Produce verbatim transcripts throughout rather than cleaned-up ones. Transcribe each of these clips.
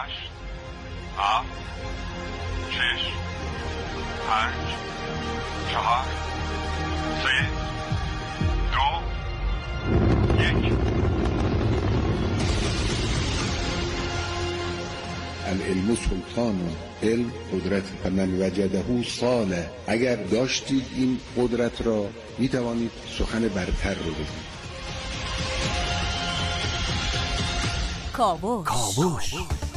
هشت هفت شش پنج چهار سه دو یک. العلم سلطان، علم قدرت، فمن وجده صالح. اگر داشتید این قدرت را می توانید سخن برتر رو بگید. کاوش. کاوش.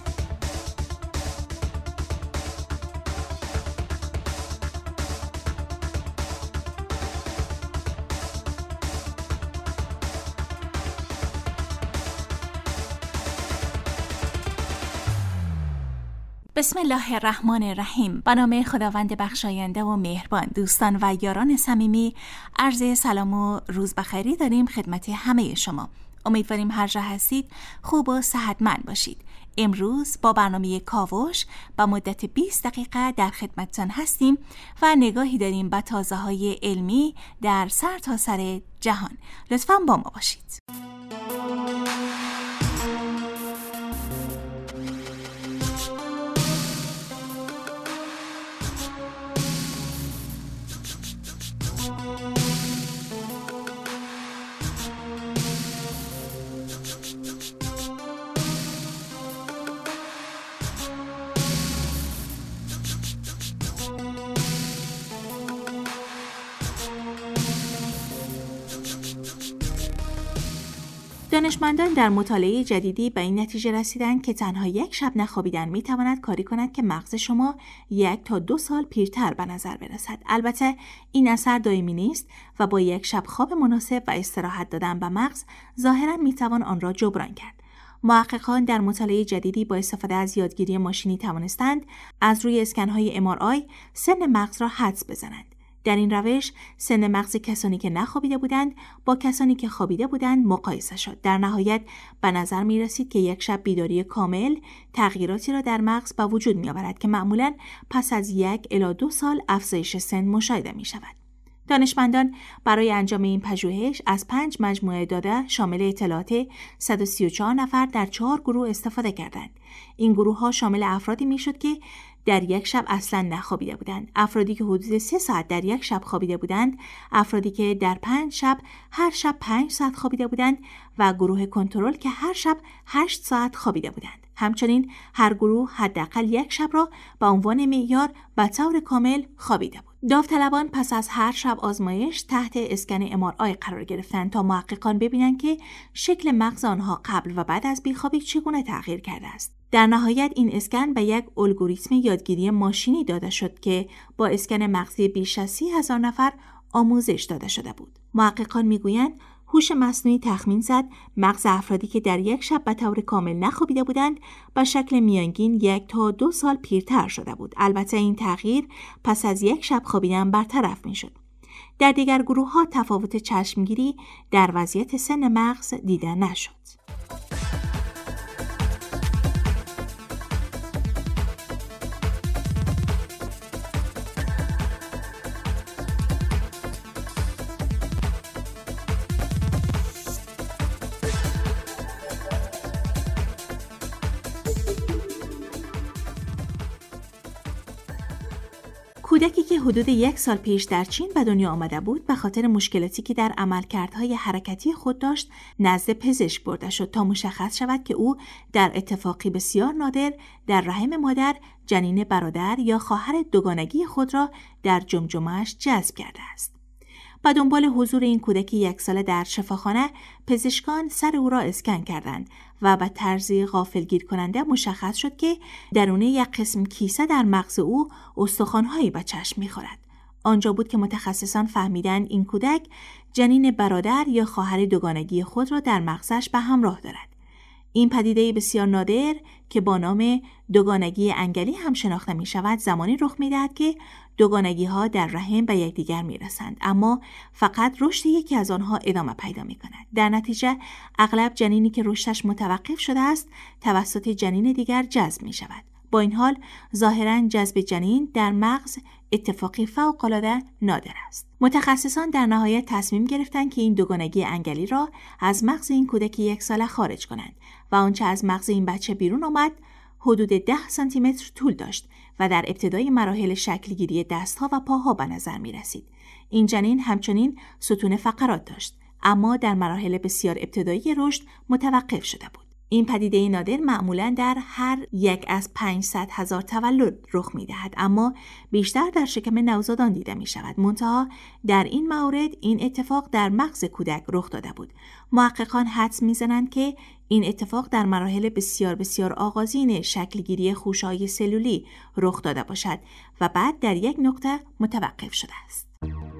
بسم الله الرحمن الرحیم. به نام خداوند بخشاینده و مهربان. دوستان و یاران صمیمی، عرض سلام و روز بخیری داریم خدمت همه شما. امیدواریم هر جا هستید خوب و صحتمند باشید. امروز با برنامه کاوش با مدت بیست دقیقه در خدمتتان هستیم و نگاهی داریم به تازه‌های علمی در سرتاسر جهان. لطفاً با ما باشید. دانشمندان در مطالعه جدیدی به این نتیجه رسیدند که تنها یک شب نخوابیدن میتواند کاری کند که مغز شما یک تا دو سال پیرتر به نظر برسد. البته این اثر دائمی نیست و با یک شب خواب مناسب و استراحت دادن به مغز ظاهراً میتوان آن را جبران کرد. محققان در مطالعه جدیدی با استفاده از یادگیری ماشینی توانستند از روی اسکن‌های ام آر آی سن مغز را حدس بزنند. در این روش سن مغز کسانی که نخوابیده بودند با کسانی که خوابیده بودند مقایسه شد. در نهایت به نظر می رسید که یک شب بیداری کامل تغییراتی را در مغز به وجود می آورد که معمولاً پس از یک الی دو سال افزایش سن مشاهده می شود. دانشمندان برای انجام این پژوهش از پنج مجموعه داده شامل اطلاعات صد و سی و چهار نفر در چهار گروه استفاده کردند. این گروه ها شامل افرادی می شد که در یک شب اصلا نخوابیده بودند، افرادی که حدود سه ساعت در یک شب خوابیده بودند، افرادی که در پنج شب هر شب پنج ساعت خوابیده بودند و گروه کنترل که هر شب هشت ساعت خوابیده بودند. همچنین هر گروه حداقل یک شب را به عنوان معیار به طور کامل خوابیده بود. داوطلبان پس از هر شب آزمایش تحت اسکن ام آر آی قرار گرفتند تا محققان ببینند که شکل مغز آنها قبل و بعد از بیخوابی چگونه تغییر کرده است. در نهایت این اسکن به یک الگوریتم یادگیری ماشینی داده شد که با اسکن مغزی بیش از سی هزار نفر آموزش داده شده بود. محققان میگویند هوش مصنوعی تخمین زد مغز افرادی که در یک شب به طور کامل نخوابیده بودند به شکل میانگین یک تا دو سال پیرتر شده بود. البته این تغییر پس از یک شب خوابیدن برطرف میشد. در دیگر گروه ها تفاوت چشمگیری در وضعیت سن مغز دیده نشد. کودکی که حدود یک سال پیش در چین به دنیا آمده بود به خاطر مشکلاتی که در عملکردهای حرکتی خود داشت نزد پزشک برده شد تا مشخص شود که او در اتفاقی بسیار نادر در رحم مادر جنین برادر یا خواهر دوگانگی خود را در جمجمه‌اش جذب کرده است. با دنبال حضور این کودک یک ساله در شفاخانه پزشکان سر او را اسکن کردند و به طرزی غافلگیر کننده مشخص شد که درون یک قسم کیسه در مغز او استخوان‌هایی به چشم می‌خورد. آنجا بود که متخصصان فهمیدند این کودک جنین برادر یا خواهر دوگانگی خود را در مغزش به همراه دارد. این پدیده بسیار نادر که با نام دوگانگی انگلی هم شناخته می شود زمانی رخ می دهد که دوگانگی ها در رحم به یکدیگر می رسند، اما فقط رشد یکی از آنها ادامه پیدا می کند. در نتیجه اغلب جنینی که رشدش متوقف شده است توسط جنین دیگر جذب می شود. با این حال ظاهراً جذب جنین در مغز اتفاقی فوق‌العاده نادر است. متخصصان در نهایت تصمیم گرفتند که این دوگانگی انگلی را از مغز این کودک یک ساله خارج کنند و آنچه از مغز این بچه بیرون آمد حدود ده سانتی متر طول داشت و در ابتدای مراحل شکلگیری دستها و پاها به نظر می رسید. این جنین همچنین ستون فقرات داشت، اما در مراحل بسیار ابتدایی رشد متوقف شده بود. این پدیده نادر معمولاً در هر یک از پانصد هزار تولد رخ می‌دهد، اما بیشتر در شکم نوزادان دیده می‌شود. منتها در این مورد این اتفاق در مغز کودک رخ داده بود. محققان حدس می‌زنند که این اتفاق در مراحل بسیار بسیار آغازین شکلگیری خوشه‌های سلولی رخ داده باشد و بعد در یک نقطه متوقف شده است.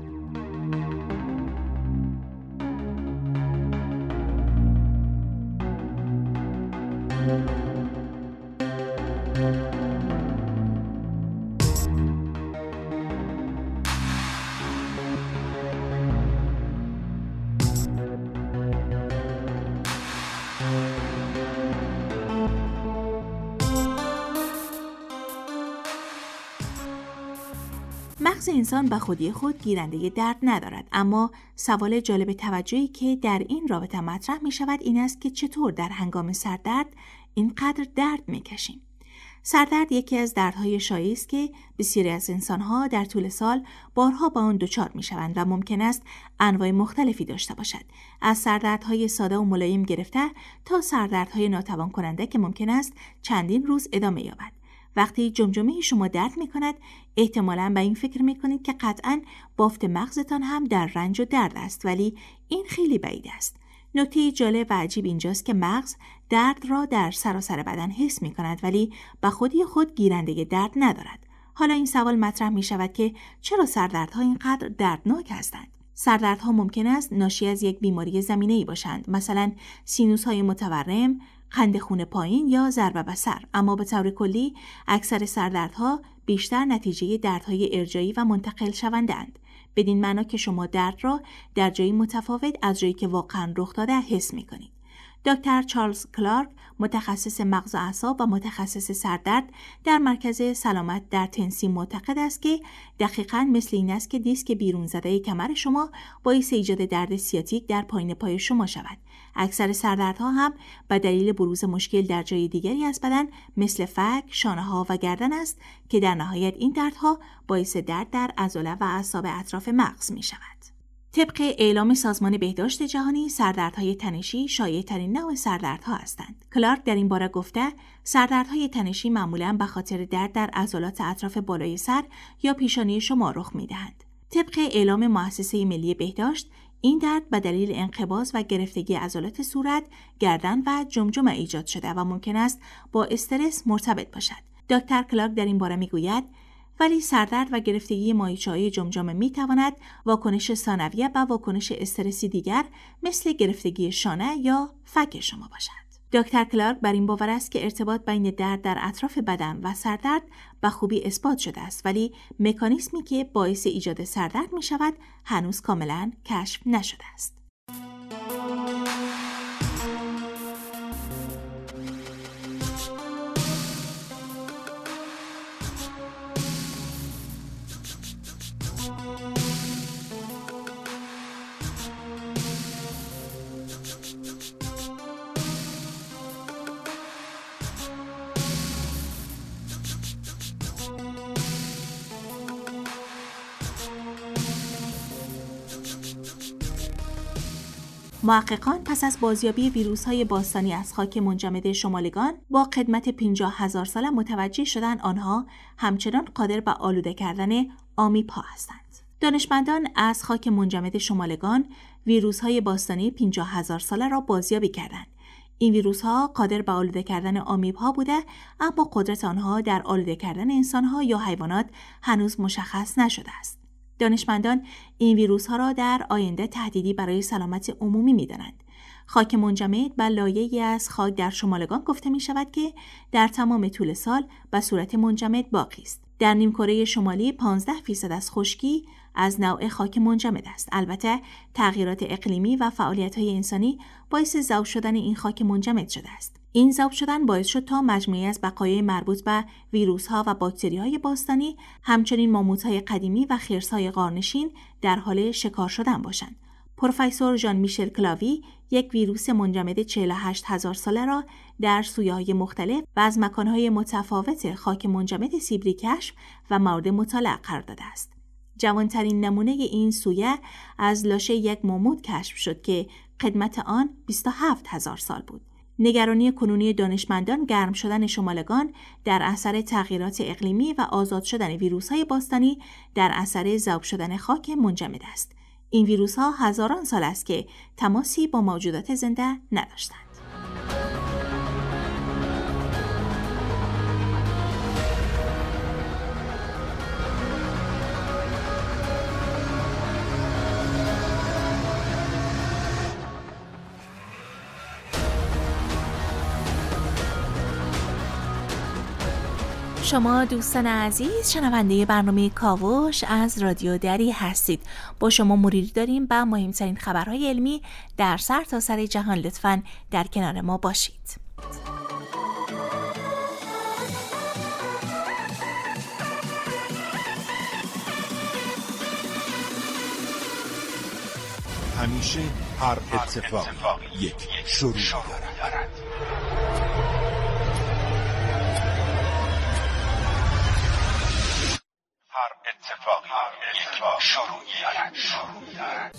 مغز انسان به خودی خود گیرنده درد ندارد، اما سوال جالب توجهی که در این رابطه مطرح می شود این است که چطور در هنگام سردرد اینقدر درد می کشیم. سردرد یکی از دردهای شایعی است که بسیاری از انسانها در طول سال بارها با آن دچار می شوند و ممکن است انواع مختلفی داشته باشد، از سردردهای ساده و ملایم گرفته تا سردردهای ناتوان کننده که ممکن است چندین روز ادامه یابد. وقتی جمجمه شما درد می کند، احتمالاً به این فکر می کنید که قطعاً بافت مغزتان هم در رنج و درد است، ولی این خیلی بعید است. نکته جالب و عجیب اینجاست که مغز درد را در سراسر بدن حس می کند ولی به خودی خود گیرنده درد ندارد. حالا این سوال مطرح می شود که چرا سردردها اینقدر دردناک هستند؟ سردردها ممکن است ناشی از یک بیماری زمینه‌ای باشند، مثلا سینوس‌های متورم، قند خون پایین یا ضربه به سر، اما به طور کلی اکثر سردردها بیشتر نتیجه دردهای ارجاعی و منتقل شونده‌اند، بدین معنا که شما درد را در جایی متفاوت از جایی که واقعا رخ داده حس می‌کنید. دکتر چارلز کلارک، متخصص مغز و اعصاب و متخصص سردرد در مرکز سلامت در تنسی، معتقد است که دقیقاً مثل این است که دیسک بیرون زده کمر شما باعث ایجاد درد سیاتیک در پایین پای شما شود. اکثر سردردها هم به دلیل بروز مشکل در جای دیگری از بدن مثل فک، شانه‌ها و گردن است که در نهایت این دردها باعث درد در عضله و اعصاب اطراف مغز می شود. طبق اعلام سازمان بهداشت جهانی، سردردهای تنشی شایع‌ترین نوع سردردها هستند. کلارک در این باره گفته سردردهای تنشی معمولاً به خاطر درد در عضلات اطراف بالای سر یا پیشانی شما رخ می‌دهند. طبق اعلام مؤسسه ملی بهداشت، این درد به دلیل انقباض و گرفتگی عضلات صورت، گردن و جمجمه ایجاد شده و ممکن است با استرس مرتبط باشد. دکتر کلارک در این باره می‌گوید ولی سردرد و گرفتگی ماهیچه‌های جمجمه می‌تواند واکنش ثانویه و واکنش استرسی دیگر مثل گرفتگی شانه یا فک شما باشد. دکتر کلارک بر این باور است که ارتباط بین درد در اطراف بدن و سردرد به خوبی اثبات شده است، ولی مکانیزمی که باعث ایجاد سردرد می‌شود هنوز کاملاً کشف نشده است. محققان پس از بازیابی ویروس‌های باستانی از خاک منجمد شمالگان با قدمت پنجاه هزار ساله متوجه شدند آنها همچنان قادر به آلوده کردن آمیب‌ها هستند. دانشمندان از خاک منجمد شمالگان ویروس‌های باستانی پنجاه هزار ساله را بازیابی کردند. این ویروس‌ها قادر به آلوده کردن آمیب‌ها بوده، اما قدرت آنها در آلوده کردن انسان‌ها یا حیوانات هنوز مشخص نشده است. دانشمندان این ویروس ها را در آینده تهدیدی برای سلامت عمومی می دانند. خاک منجمد به لایه‌ای از خاک در شمالگان گفته می شود که در تمام طول سال به صورت منجمد باقی است. در نیمکره شمالی پانزده درصد از خشکی از نوع خاک منجمد است. البته تغییرات اقلیمی و فعالیت‌های انسانی باعث ذوب شدن این خاک منجمد شده است. این ذوب شدن باعث شد تا مجموعه‌ای از بقایای مربوط به ویروس‌ها و باکتری‌های باستانی، همچنین ماموت‌های قدیمی و خرس‌های غارنشین در حال شکار شدن باشند. پروفسور ژان میشل کلاوی، یک ویروس منجمد چهل و هشت هزار ساله را در سویه‌های مختلف و از مکانهای متفاوت خاک منجمد سیبری کشف و مورد مطالعه قرار داده است. جوانترین نمونه این سویه از لاشه یک ماموت کشف شد که قدمت آن بیست و هفت هزار سال بود. نگرانی کنونی دانشمندان گرم شدن شمالگان در اثر تغییرات اقلیمی و آزاد شدن ویروس‌های باستانی در اثر ذوب شدن خاک منجمد است. این ویروس‌ها هزاران سال است که تماسی با موجودات زنده نداشتند. شما دوستان عزیز شنونده برنامه کاوش از رادیو دری هستید. با شما مروری داریم به مهمترین خبرهای علمی در سرتاسر سر جهان. لطفاً در کنار ما باشید. همیشه هر اتفاق یک شروع دارد. هر اتفاقی یک شروعی دارد. شروعی دارد.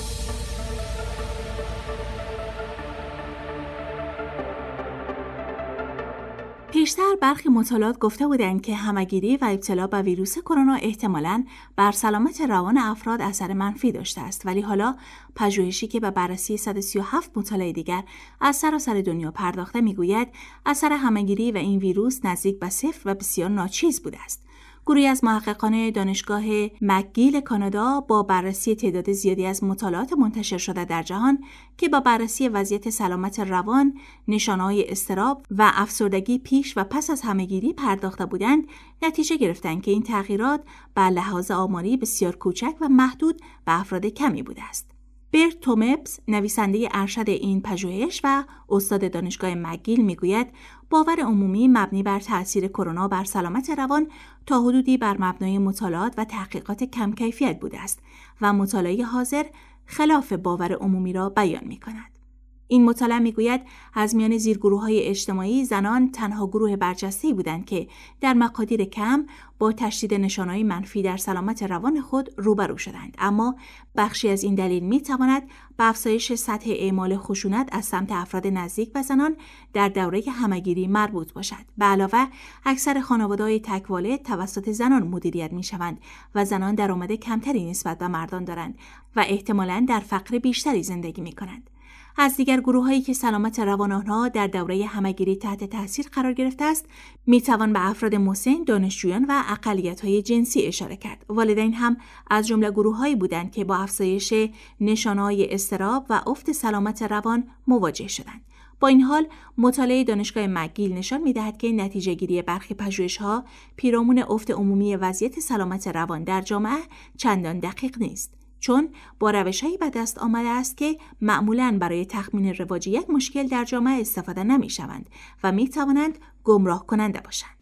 پیشتر برخی مطالعات گفته بودند که همه‌گیری و ابتلا به ویروس کرونا احتمالاً بر سلامت روان افراد اثر منفی داشته است، ولی حالا پژوهشی که به بررسی صد و سی و هفت مطالعه دیگر از سراسر دنیا پرداخته می‌گوید اثر همه‌گیری و این ویروس نزدیک به صفر و بسیار ناچیز بوده است. گروهی از محققان دانشگاه مکگیل کانادا با بررسی تعداد زیادی از مطالعات منتشر شده در جهان که با بررسی وضعیت سلامت روان، نشانه‌های اضطراب و افسردگی پیش و پس از همه‌گیری پرداخته بودند، نتیجه گرفتند که این تغییرات به لحاظ آماری بسیار کوچک و محدود به افراد کمی بوده است. برت تومبز، نویسنده ارشد این پژوهش و استاد دانشگاه مکگیل میگوید باور عمومی مبنی بر تأثیر کرونا بر سلامت روان تا حدودی بر مبنای مطالعات و تحقیقات کم کیفیت بوده است و مطالعه حاضر خلاف باور عمومی را بیان می‌کند. این مطالعه میگوید از میان زیرگروه‌های اجتماعی زنان تنها گروه برجسته‌ای بودند که در مقادیر کم با تشدید نشانه‌های منفی در سلامت روان خود روبرو شدند، اما بخشی از این دلیل میتواند به افزایش سطح اعمال خشونت از سمت افراد نزدیک و زنان در دوره همه‌گیری مربوط باشد. به علاوه اکثر خانواده‌های تک‌والد توسط زنان مدیریت می‌شوند و زنان درآمد کمتری نسبت به مردان دارند و احتمالاً در فقر بیشتری زندگی می‌کنند. از دیگر گروه‌هایی که سلامت روان آنها در دوره همه‌گیری تحت تاثیر قرار گرفته است، می‌توان به افراد مسن، دانشجویان و اقلیت‌های جنسی اشاره کرد. والدین هم از جمله گروه‌هایی بودند که با افزایش نشانه‌های اضطراب و افت سلامت روان مواجه شدند. با این حال، مطالعه دانشگاه مکگیل نشان می‌دهد که نتیجه‌گیری برخی پژوهش‌ها پیرامون افت عمومی وضعیت سلامت روان در جامعه چندان دقیق نیست، چون با روش‌هایی به دست آمده است که معمولاً برای تخمین رواج یک مشکل در جامعه استفاده نمی‌شوند و می‌توانند گمراه کننده باشند.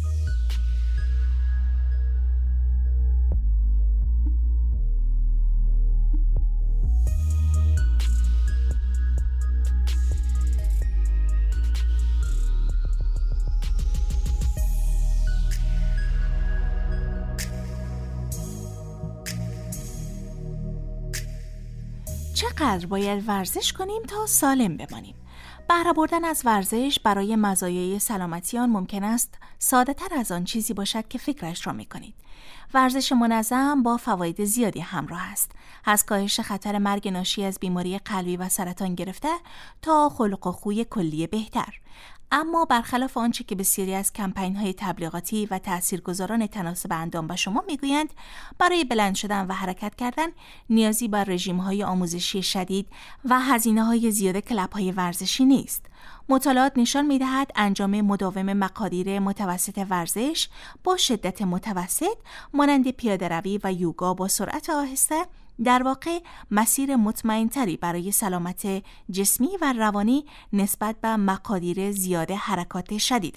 چقدر باید ورزش کنیم تا سالم بمانیم؟ بهره بردن از ورزش برای مزایای سلامتی آن ممکن است ساده تر از آن چیزی باشد که فکرش را می کنید. ورزش منظم با فواید زیادی همراه است، از کاهش خطر مرگ ناشی از بیماری قلبی و سرطان گرفته تا خلق و خوی کلی بهتر. اما برخلاف آنچه که بسیاری از کمپین‌های تبلیغاتی و تاثیرگذاران تناسب اندام به شما میگویند، برای بلند شدن و حرکت کردن نیازی بر رژیم‌های آموزشی شدید و هزینه‌های زیاد کلب‌های ورزشی نیست. مطالعات نشان می‌دهد انجام مداوم مقادیر متوسط ورزش با شدت متوسط مانند پیاده‌روی و یوگا با سرعت آهسته در واقع مسیر مطمئن‌تری برای سلامت جسمی و روانی نسبت به مقادیر زیاد حرکات شدید است.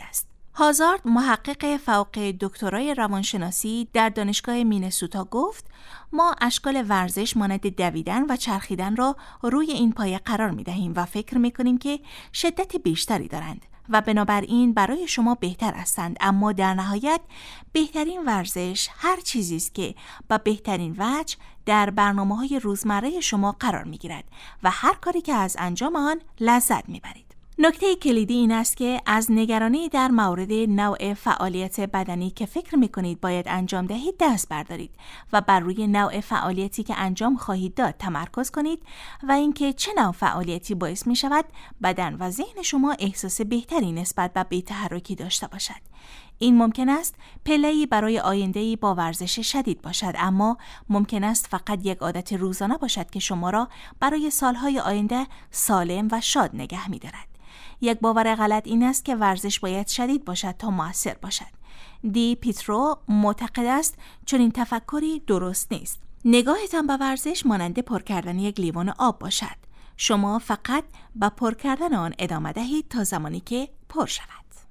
هازارد، محقق فوق دکترای روانشناسی در دانشگاه مینسوتا گفت ما اشکال ورزش مانند دویدن و چرخیدن را روی این پایه قرار می دهیم و فکر می کنیم که شدت بیشتری دارند و بنابراین برای شما بهتر هستند، اما در نهایت بهترین ورزش هر چیزی است که با بهترین وجه در برنامه‌های روزمره شما قرار می گیرد و هر کاری که از انجام آن لذت می برید. نکته کلیدی این است که از نگرانی در مورد نوع فعالیت بدنی که فکر می‌کنید باید انجام دهید دست بردارید و بر روی نوع فعالیتی که انجام خواهید داد تمرکز کنید و اینکه چه نوع فعالیتی باعث می‌شود بدن و ذهن شما احساس بهتری نسبت به بی‌تحرکی داشته باشد. این ممکن است پله‌ای برای آینده‌ای با ورزش شدید باشد، اما ممکن است فقط یک عادت روزانه باشد که شما را برای سالهای آینده سالم و شاد نگه می‌دارد. یک باور غلط این است که ورزش باید شدید باشد تا مؤثر باشد. دی پیترو معتقد است چون این تفکری درست نیست. نگاهتان به ورزش مانند پر کردن یک لیوان آب باشد. شما فقط به پر کردن آن ادامه دهید تا زمانی که پر شود.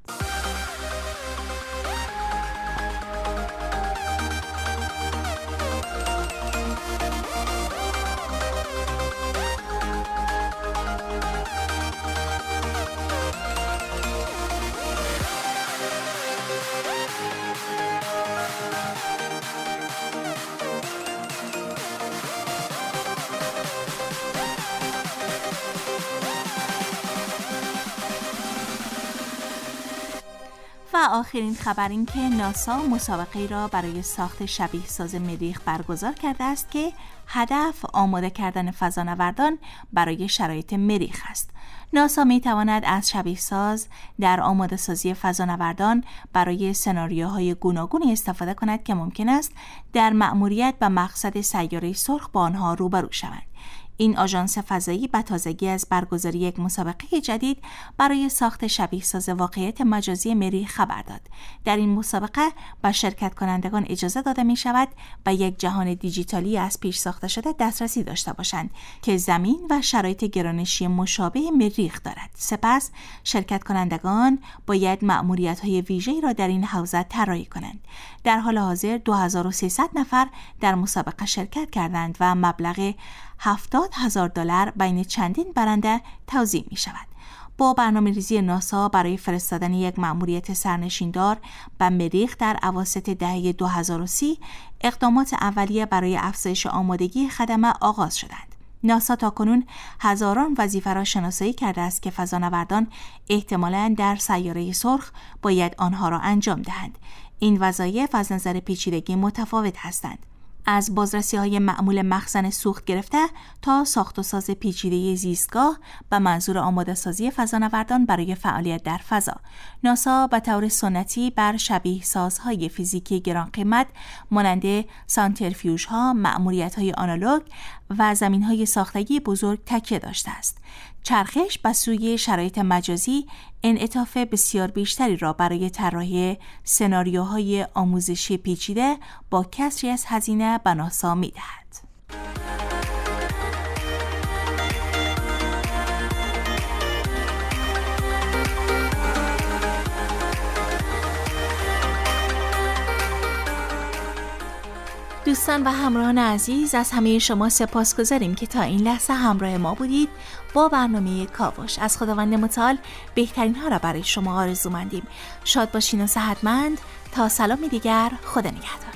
و آخرین خبر این که ناسا مسابقه را برای ساخت شبیه ساز مریخ برگزار کرده است که هدف آماده کردن فضانوردان برای شرایط مریخ است. ناسا می تواند از شبیه ساز در آماده سازی فضانوردان برای سناریوهای گوناگونی استفاده کند که ممکن است در مأموریت به مقصد سیاره سرخ با آنها روبرو شوند. این آژانس فضایی به تازگی از برگزاری یک مسابقه جدید برای ساخت شبیه ساز واقعیت مجازی مریخ خبر داد. در این مسابقه به شرکت کنندگان اجازه داده می شود به یک جهان دیجیتالی از پیش ساخته شده دسترسی داشته باشند که زمین و شرایط گرانشی مشابه مریخ دارد. سپس شرکت کنندگان باید مأموریت‌های ویژه‌ای را در این حوزه طراحی کنند. در حال حاضر دو هزار و سیصد نفر در مسابقه شرکت کردند و مبلغ هفتاد هزار دلار بین چندین برنده توزیع می شود. با برنامه‌ریزی ناسا برای فرستادن یک مأموریت سرنشیندار به مریخ در اواسط دهه دو هزار و سی، اقدامات اولیه برای افزایش آمادگی خدمه آغاز شدند. ناسا تاکنون هزاران وظیفه را شناسایی کرده است که فضانوردان احتمالاً در سیاره سرخ باید آنها را انجام دهند. این وظایف از نظر پیچیدگی متفاوت هستند. از بازرسی‌های معمول مخزن سوخت گرفته تا ساخت و ساز پیچیده زیستگاه به منظور آماده سازی فضانوردان برای فعالیت در فضا. ناسا به طور سنتی بر شبیه سازهای فیزیکی گران قیمت مانند سانتریفیوژها، مأموریت‌های آنالوگ و زمین‌های ساختگی بزرگ تکیه داشته است. چرخش به سوی شرایط مجازی انعطاف بسیار بیشتری را برای طراحی سناریوهای آموزشی پیچیده با کسری از هزینه به ناسا می‌دهد. دوستان و همراهان عزیز، از همه شما سپاسگزاریم که تا این لحظه همراه ما بودید. با برنامه کاوش از خداوند متعال بهترین ها را برای شما آرزو مندیم. شاد باشین و صحتمند. تا سلامی دیگر، خدا نگهدار.